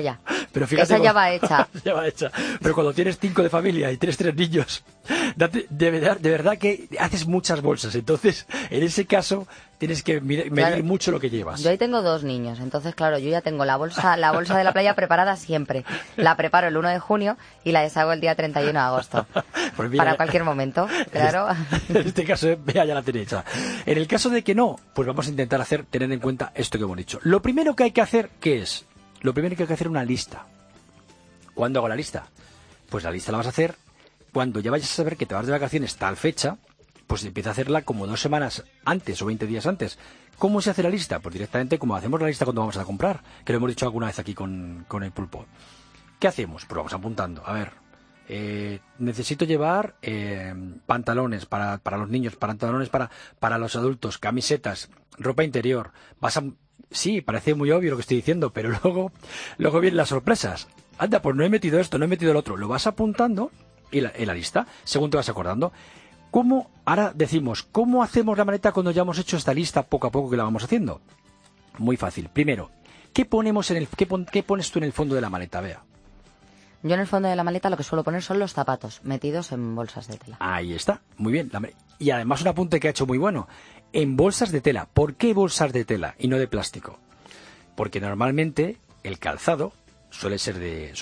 Pero fíjate, esa ya va hecha. Ya va hecha. Pero cuando tienes 5 de familia y tienes 3 niños, de verdad que haces muchas bolsas. Entonces, en ese caso, tienes que medir mucho lo que llevas. Yo ahí tengo 2 niños, entonces claro, yo ya tengo la bolsa de la playa preparada siempre. La preparo el 1 de junio y la deshago el día 31 de agosto. Pues mira, para cualquier momento, claro. En este caso, vea, ya la tenéis hecha. En el caso de que no, pues vamos a intentar tener en cuenta esto que hemos dicho. Lo primero que hay que hacer, ¿qué es? Lo primero que hay que hacer es una lista. ¿Cuándo hago la lista? Pues la lista la vas a hacer cuando ya vayas a saber que te vas de vacaciones tal fecha, pues empieza a hacerla como 2 semanas antes o 20 días antes. ¿Cómo se hace la lista? Pues directamente como hacemos la lista cuando vamos a comprar, que lo hemos dicho alguna vez aquí con el pulpo. ¿Qué hacemos? Pues vamos apuntando. A ver, necesito llevar pantalones para los niños, pantalones para los adultos, camisetas, ropa interior. Sí, parece muy obvio lo que estoy diciendo, pero luego vienen las sorpresas. Anda, pues no he metido esto, no he metido el otro. Lo vas apuntando en la lista, según te vas acordando. Ahora decimos, ¿cómo hacemos la maleta cuando ya hemos hecho esta lista poco a poco que la vamos haciendo? Muy fácil. Primero, ¿qué pones tú en el fondo de la maleta, Bea? Yo en el fondo de la maleta lo que suelo poner son los zapatos, metidos en bolsas de tela. Ahí está, muy bien. Y además un apunte que ha hecho muy bueno, en bolsas de tela. ¿Por qué bolsas de tela y no de plástico? Porque normalmente el calzado suele ser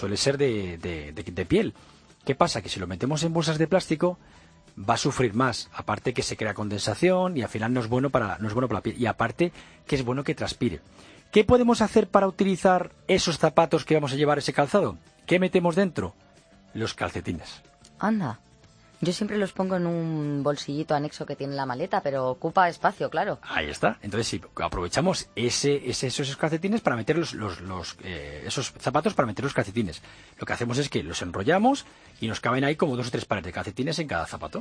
de piel. ¿Qué pasa? Que si lo metemos en bolsas de plástico va a sufrir más, aparte que se crea condensación y al final no es bueno para la piel, y aparte que es bueno que transpire. ¿Qué podemos hacer para utilizar esos zapatos que vamos a llevar, ese calzado? ¿Qué metemos dentro? Los calcetines. Anda. Yo siempre los pongo en un bolsillito anexo que tiene la maleta, pero ocupa espacio, claro. Ahí está. Entonces, sí, aprovechamos esos calcetines para meter esos zapatos para meter los calcetines. Lo que hacemos es que los enrollamos y nos caben ahí como 2 o 3 pares de calcetines en cada zapato.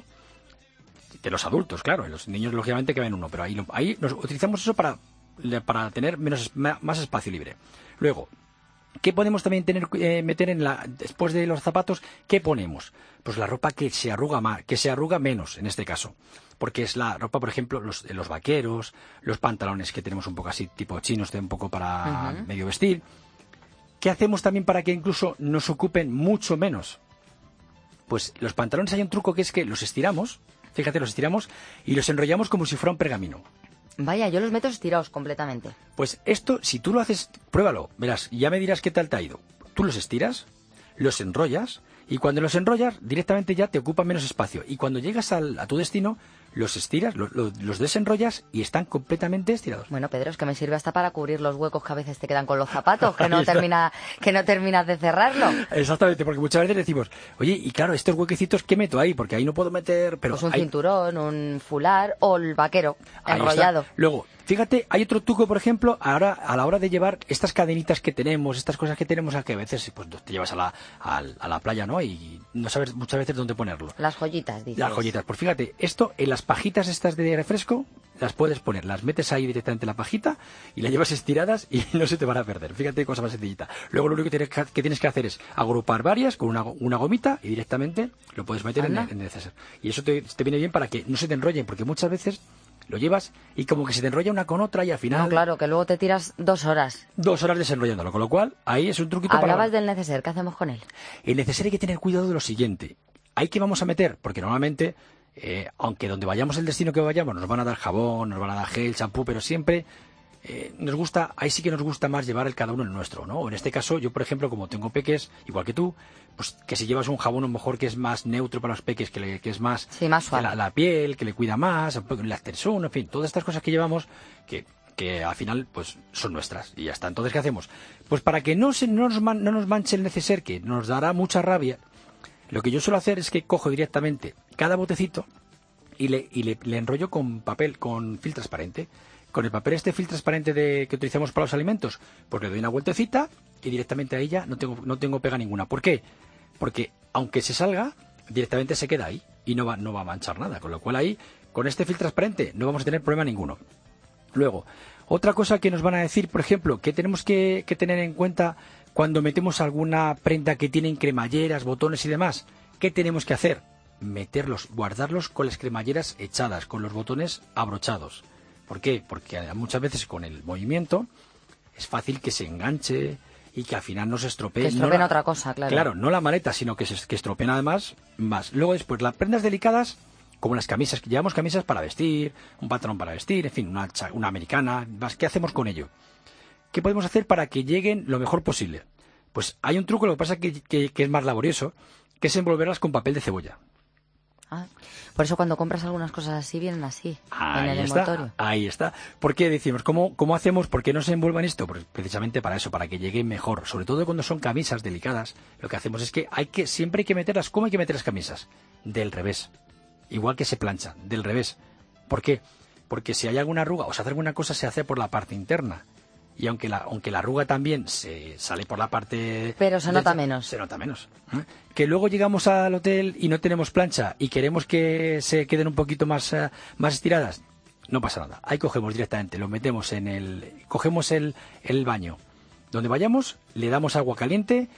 De los adultos, claro. En los niños, lógicamente, caben uno. Pero ahí nos utilizamos eso para tener más espacio libre. Luego, ¿qué podemos también meter después de los zapatos? ¿Qué ponemos? Pues la ropa que se arruga menos, en este caso. Porque es la ropa, por ejemplo, los vaqueros, los pantalones que tenemos un poco así, tipo chinos, un poco para medio vestir. ¿Qué hacemos también para que incluso nos ocupen mucho menos? Pues los pantalones hay un truco que es que los estiramos, fíjate, los estiramos y los enrollamos como si fuera un pergamino. Vaya, yo los meto estirados completamente. Pues esto, si tú lo haces, pruébalo, verás, ya me dirás qué tal te ha ido. Tú los estiras, los enrollas, y cuando los enrollas, directamente ya te ocupa menos espacio. Y cuando llegas a tu destino, los estiras, los desenrollas y están completamente estirados. Bueno, Pedro, es que me sirve hasta para cubrir los huecos que a veces te quedan con los zapatos, que no terminas de cerrarlo. Exactamente, porque muchas veces decimos, oye, y claro, estos huequecitos, ¿qué meto ahí? Porque ahí no puedo meter... Pues un cinturón, un fular o el vaquero enrollado. Luego, fíjate, hay otro truco, por ejemplo, ahora a la hora de llevar estas cadenitas que tenemos, estas cosas que tenemos, a que a veces pues te llevas a la playa, ¿no? Y no sabes muchas veces dónde ponerlo. Las joyitas, dices. Las joyitas. Pues fíjate, esto en las pajitas estas de refresco las puedes poner, las metes ahí directamente en la pajita y las llevas estiradas y no se te van a perder. Fíjate, cosa más sencillita. Luego lo único que tienes que hacer es agrupar varias con una gomita y directamente lo puedes meter en el neceser. Y eso te viene bien para que no se te enrollen, porque muchas veces lo llevas y como que se te enrolla una con otra y al final... No, claro, que luego te tiras 2 horas. 2 horas desenrollándolo, con lo cual ahí es un truquito para... Hablabas del neceser, ¿qué hacemos con él? El neceser hay que tener cuidado de lo siguiente. ¿Ahí qué vamos a meter? Porque normalmente, aunque donde vayamos el destino que vayamos, nos van a dar jabón, nos van a dar gel, champú, pero siempre... ahí sí que nos gusta más llevar cada uno el nuestro, ¿no? En este caso, yo por ejemplo, como tengo peques, igual que tú, pues que si llevas un jabón a lo mejor que es más neutro para los peques, que es más, más suave. La piel, que le cuida más, el Aftersun, en fin, todas estas cosas que llevamos que al final pues son nuestras y ya está. Entonces, ¿qué hacemos? Pues para que no nos manche el neceser, que nos dará mucha rabia, lo que yo suelo hacer es que cojo directamente cada botecito y le enrollo con papel, con film transparente. Con el papel film transparente que utilizamos para los alimentos, pues le doy una vueltecita y directamente a ella no tengo pega ninguna. ¿Por qué? Porque aunque se salga, directamente se queda ahí y no va a manchar nada. Con lo cual ahí, con este film transparente, no vamos a tener problema ninguno. Luego, otra cosa que nos van a decir, por ejemplo, que tenemos que tener en cuenta cuando metemos alguna prenda que tienen cremalleras, botones y demás, ¿qué tenemos que hacer? Guardarlos con las cremalleras echadas, con los botones abrochados. ¿Por qué? Porque muchas veces con el movimiento es fácil que se enganche y que al final no se estropee. Que estropeen otra cosa, claro. Claro, no la maleta, sino que estropeen además más. Luego después, las prendas delicadas, como las camisas, que llevamos camisas para vestir, un pantalón para vestir, en fin, una americana, más. ¿Qué hacemos con ello? ¿Qué podemos hacer para que lleguen lo mejor posible? Pues hay un truco, lo que pasa que es más laborioso, que es envolverlas con papel de cebolla. Por eso cuando compras algunas cosas así, vienen así, en el envoltorio. Ahí está. ¿Por qué decimos? ¿Cómo hacemos? ¿Por qué no se envuelvan esto? Pues precisamente para eso, para que lleguen mejor. Sobre todo cuando son camisas delicadas, lo que hacemos es que siempre hay que meterlas. ¿Cómo hay que meter las camisas? Del revés. Igual que se plancha, del revés. ¿Por qué? Porque si hay alguna arruga o se hace alguna cosa, se hace por la parte interna. Y aunque la arruga también se sale por la parte... Pero se nota menos. Se nota menos. Que luego llegamos al hotel y no tenemos plancha y queremos que se queden un poquito más estiradas, no pasa nada. Ahí cogemos directamente, lo metemos cogemos el baño. Donde vayamos, le damos agua caliente.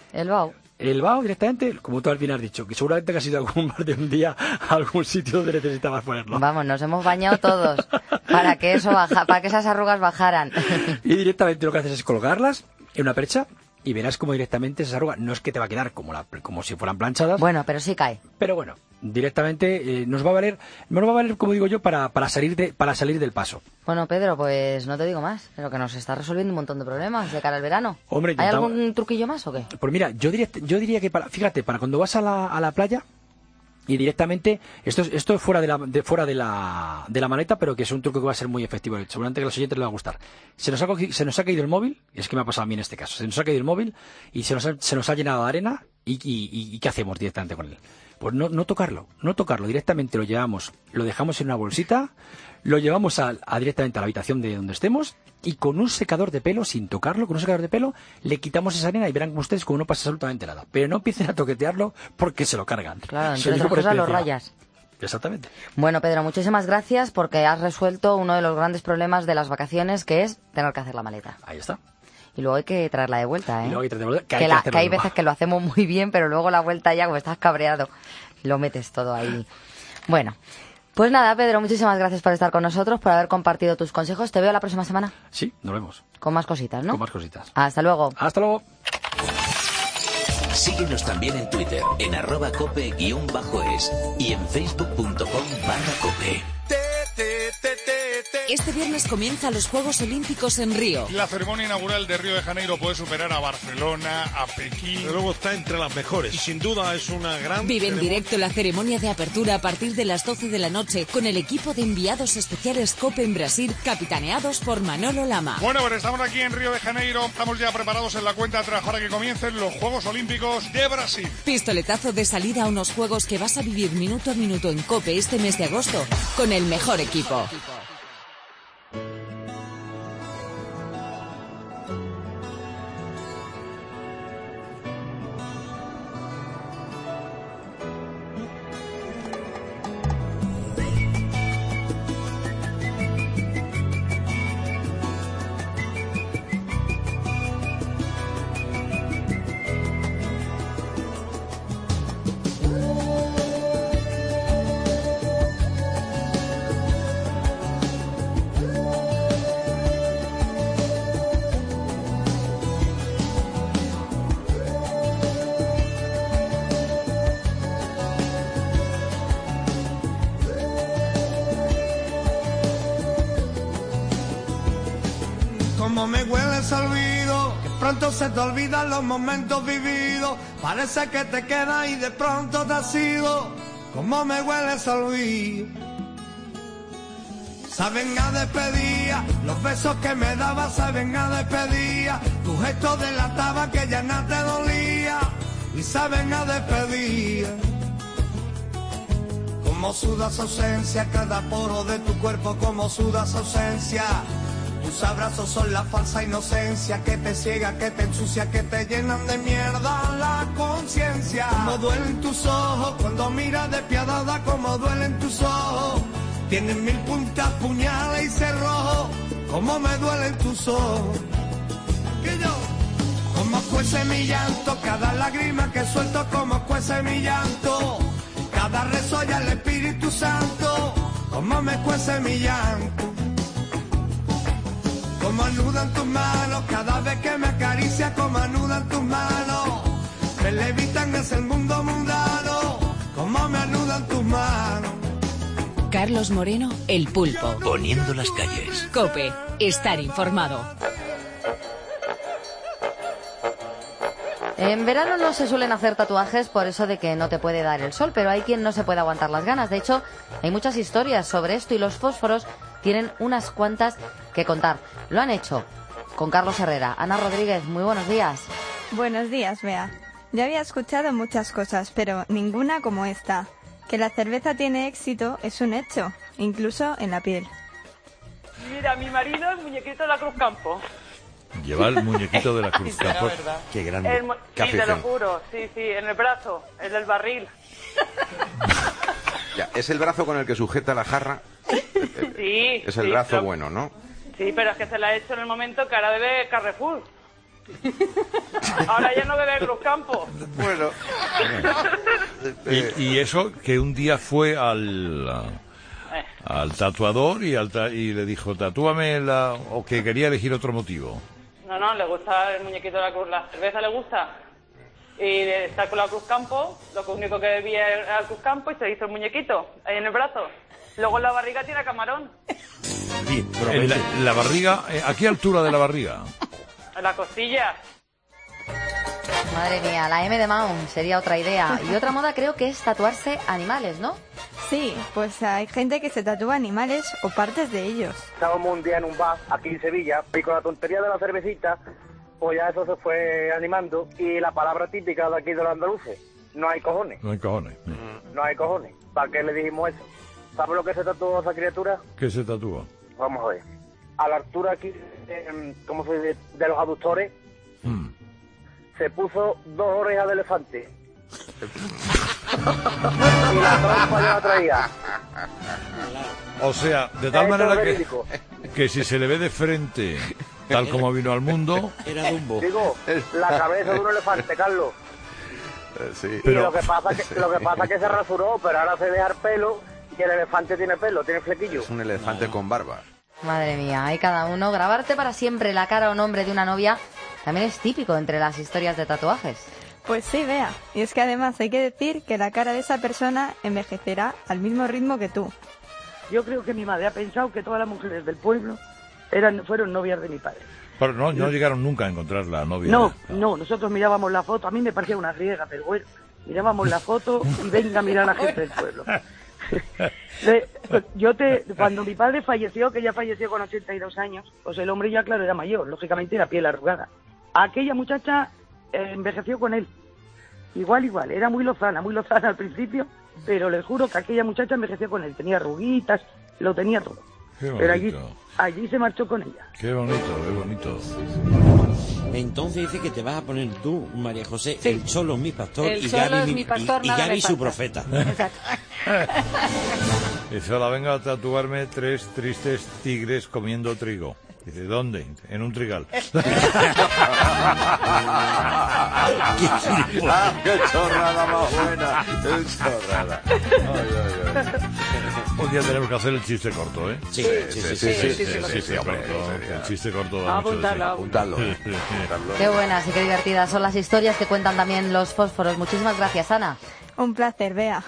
El vaho directamente, como tú al final has dicho, que seguramente que has ido a algún bar de un día a algún sitio donde necesitabas ponerlo. Vamos, nos hemos bañado todos para que esas arrugas bajaran. Y directamente lo que haces es colgarlas en una percha y verás como directamente esas arrugas, no es que te va a quedar como si fueran planchadas. Bueno, pero sí cae. Pero bueno, directamente nos va a valer, como digo yo, para salir del paso. Bueno, Pedro, pues no te digo más, pero que nos está resolviendo un montón de problemas de cara al verano. Hombre, ¿hay algún truquillo más o qué? Pues mira, yo diría que para cuando vas a la playa y directamente, esto es fuera de la maleta, pero que es un truco que va a ser muy efectivo. Seguramente que a los oyentes les va a gustar. Se nos ha caído el móvil, y es que me ha pasado a mí en este caso. Se nos ha caído el móvil y se nos ha llenado de arena y ¿qué hacemos directamente con él? Pues no tocarlo directamente, lo dejamos en una bolsita, lo llevamos directamente a la habitación de donde estemos y con un secador de pelo, sin tocarlo, con un secador de pelo, le quitamos esa arena y verán como ustedes como no pasa absolutamente nada. Pero no empiecen a toquetearlo porque se lo cargan. Claro, entre otras cosas lo rayas. Exactamente. Bueno, Pedro, muchísimas gracias porque has resuelto uno de los grandes problemas de las vacaciones, que es tener que hacer la maleta. Ahí está. Y luego hay que traerla de vuelta, ¿eh? Y luego hay que traerla de vuelta, que hay veces que lo hacemos muy bien, pero luego la vuelta ya, como estás cabreado, lo metes todo ahí. Bueno, pues nada, Pedro, muchísimas gracias por estar con nosotros, por haber compartido tus consejos. ¿Te veo la próxima semana? Sí, nos vemos. Con más cositas, ¿no? Con más cositas. Hasta luego. Hasta luego. Síguenos también en Twitter, en @cope_es y en facebook.com/cope. Este viernes comienzan los Juegos Olímpicos en Río. La ceremonia inaugural de Río de Janeiro puede superar a Barcelona, a Pekín. Pero luego está entre las mejores. Y sin duda es una gran... Vive en directo la ceremonia de apertura a partir de las 12 de la noche con el equipo de enviados especiales COPE en Brasil, capitaneados por Manolo Lama. Bueno, pues estamos aquí en Río de Janeiro. Estamos ya preparados en la cuenta atrás para que comiencen los Juegos Olímpicos de Brasil. Pistoletazo de salida a unos Juegos que vas a vivir minuto a minuto en COPE este mes de agosto con el mejor equipo. Como me hueles al olvido, que pronto se te olvidan los momentos vividos. Parece que te quedas y de pronto te has ido. Como me hueles al olvido. Saben a despedida, los besos que me dabas saben a despedida. Tu gesto delataba que ya nada te dolía. Y saben a despedida. Como sudas ausencia, cada poro de tu cuerpo como sudas ausencia. Tus abrazos son la falsa inocencia que te ciega, que te ensucia, que te llenan de mierda la conciencia. Como duelen tus ojos cuando miras despiadada, como duelen tus ojos. Tienen 1000 puntas, puñales y cerrojos. Como me duelen tus ojos. Que yo, como cuece mi llanto, cada lágrima que suelto, como cuece mi llanto. Cada rezo y al Espíritu Santo, como me cuece mi llanto. como anudan tus manos, cada vez que me acaricia, como anudan tus manos, me levitan hacia el mundo mundano, como me anudan tus manos. Carlos Moreno, El Pulpo. Poniendo las calles. COPE, estar informado. En verano no se suelen hacer tatuajes por eso de que no te puede dar el sol, pero hay quien no se puede aguantar las ganas. De hecho, hay muchas historias sobre esto y los fósforos tienen unas cuantas que contar. Lo han hecho con Carlos Herrera. Ana Rodríguez, muy buenos días. Buenos días, Bea. Ya había escuchado muchas cosas, pero ninguna como esta. Que la cerveza tiene éxito es un hecho, incluso en la piel. Mira, mi marido es muñequito de la Cruz Campo. Lleva el muñequito de la Cruz Campo. Qué grande. Sí, te lo juro, sí, en el brazo, el del barril. Ya, es el brazo con el que sujeta la jarra. Sí. Es el brazo bueno, ¿no? Sí, pero es que se la ha hecho en el momento que ahora bebe Carrefour. Ahora ya no bebe Cruz Campo. Bueno. Y eso que un día fue al tatuador y le dijo, tatúame o que quería elegir otro motivo. No, le gusta el muñequito de la Cruz, la cerveza le gusta. Y está con la Cruz Campo, lo único que bebía era el Cruz Campo y se hizo el muñequito ahí en el brazo. Luego en la barriga tiene camarón. Sí, en la barriga, ¿a qué altura de la barriga? En la costilla. Madre mía, la M de Mount sería otra idea. Y otra moda creo que es tatuarse animales, ¿no? Sí, pues hay gente que se tatúa animales o partes de ellos. Estábamos un día en un bar aquí en Sevilla y con la tontería de la cervecita, pues ya eso se fue animando. Y la palabra típica de aquí de los andaluces, no hay cojones. No hay cojones. No hay cojones. ¿Para qué le dijimos eso? ¿Sabes lo que se tatuó esa criatura? ¿Qué se tatúa? Vamos a ver. A la altura aquí, ¿cómo se dice? De los aductores, se puso 2 orejas de elefante. Y la trompa ya la traía. O sea, de tal manera que si se le ve de frente, tal como vino al mundo... Era Dumbo. Digo, la cabeza de un elefante, Carlos. Sí. Pero... Y lo que pasa es que se rasuró, pero ahora se deja el pelo y el elefante tiene pelo, tiene flequillo. Es un elefante con barba. Madre mía, hay cada uno. Grabarte para siempre la cara o nombre de una novia también es típico entre las historias de tatuajes. Pues sí, Bea. Y es que además hay que decir que la cara de esa persona envejecerá al mismo ritmo que tú. Yo creo que mi madre ha pensado que todas las mujeres del pueblo fueron novias de mi padre. Pero no llegaron nunca a encontrar la novia. No, nosotros mirábamos la foto. A mí me parecía una griega, pero bueno, mirábamos la foto y venga a mirar a la gente del pueblo. Cuando mi padre falleció, que ya falleció con 82 años, pues el hombre ya, claro, era mayor, lógicamente era piel arrugada. Aquella muchacha envejeció con él. Igual, era muy lozana al principio, pero les juro que aquella muchacha envejeció con él. Tenía arruguitas, lo tenía todo. Pero allí se marchó con ella. Qué bonito. Entonces dice que te vas a poner tú, María José, sí. El Cholo es mi pastor y Gaby su profeta. Exacto. Dice, hola, venga a tatuarme 3 tristes tigres comiendo trigo. Dice, ¿dónde? En un trigal. ¡Qué chorrada más buena! ¡Qué chorrada! Un día tenemos que hacer el chiste corto, ¿eh? Sí, hombre. El chiste corto da mucho de sí. Apuntarlo. Qué buenas y qué divertidas son las historias que cuentan también los fósforos. Muchísimas gracias, Ana. Un placer, Bea.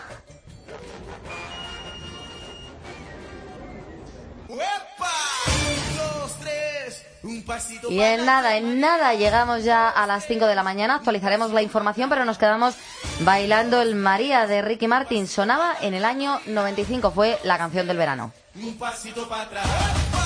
Y en nada llegamos ya a las 5 de la mañana. Actualizaremos la información, pero nos quedamos bailando el María de Ricky Martin. Sonaba en el año 95, fue la canción del verano. Un pasito para atrás.